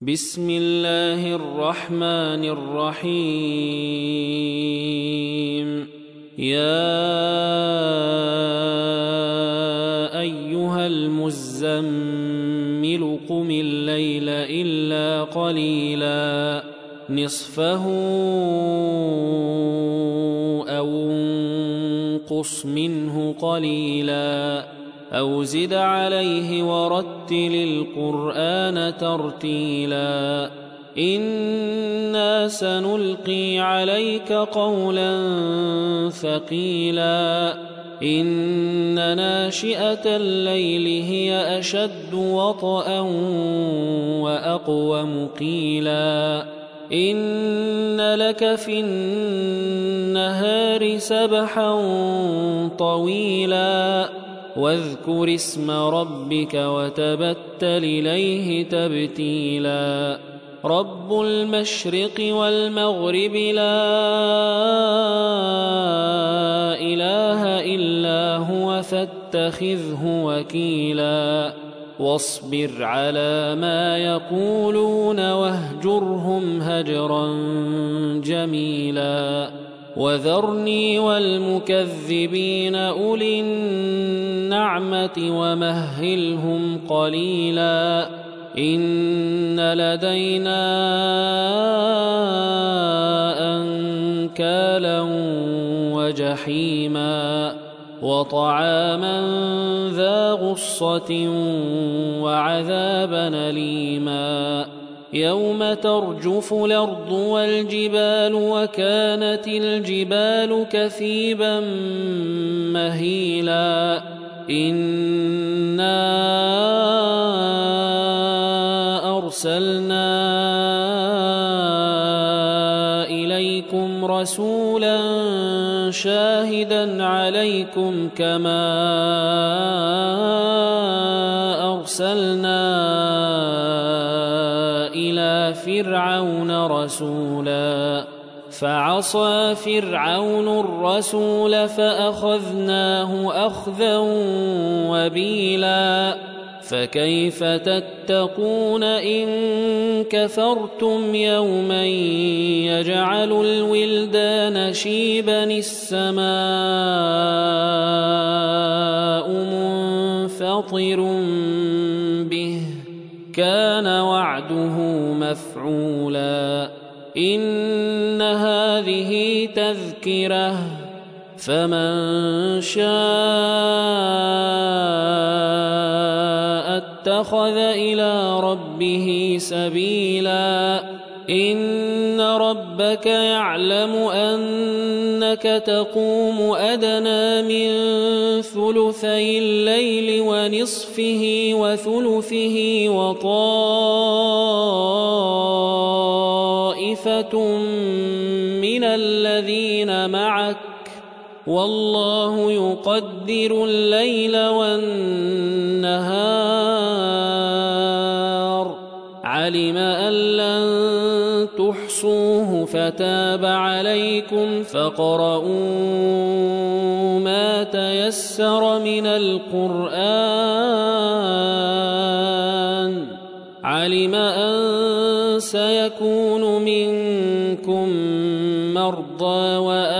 بسم الله الرحمن الرحيم. يا أيها المزمل قم الليل إلا قليلا نصفه أو انقص منه قليلا أو زد عليه ورتل القرآن ترتيلا إنا سنلقي عليك قولا ثقيلا إن ناشئة الليل هي أشد وطئا وأقوم قيلا إن لك في النهار سبحا طويلا واذكر اسم ربك وتبتل إليه تبتيلا رب المشرق والمغرب لا إله إلا هو فاتخذه وكيلا واصبر على ما يقولون واهجرهم هجرا جميلا وذرني والمكذبين أولي النعمة ومهلهم قليلا إن لدينا أنكالا وجحيما وطعاما ذا غصة وعذابا أليما يوم ترجف الأرض والجبال وكانت الجبال كثيبا مهيلا إنا أرسلنا إليكم رسولا شاهدا عليكم كما أرسلنا إلى فرعون رسولا فعصى فرعون الرسول فأخذناه أخذا وبيلا فكيف تتقون إن كفرتم يوما يجعل الولدان شيبا السماء منفطر به كان وعده مفعولا إن هذه تذكرة فمن شاء اتخذ إلى ربه سبيلا إن ربك يعلم أنك تقوم أدنى من ثلثي الليل ونصفه وثلثه وطائفة من الذين معك والله يقدر الليل والنهار علم أن لن تحصوه فتاب عليكم فاقرؤوا ما تيسر من القرآن علم أن سيكون منكم مرضى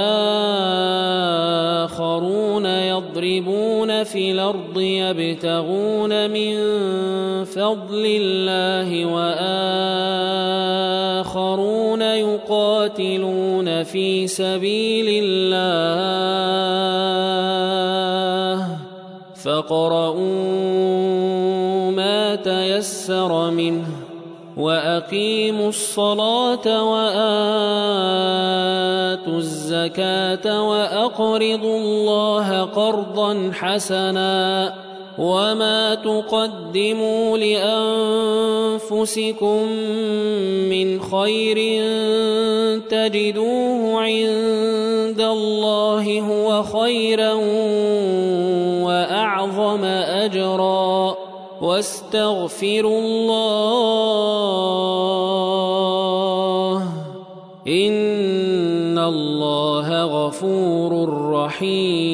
وآخرون يضربون في الأرض يبتغون من فضل الله وآخرون يقاتلون في سبيل الله فاقرؤوا ما تيسر منه وأقيموا الصلاة وآتوا الزكاة وأقرضوا الله قرضا حسنا وما تقدموا لأنفسكم من خير تجدوه عند الله هو خيرا وأعظم أجرا واستغفروا الله إن الله غفور رحيم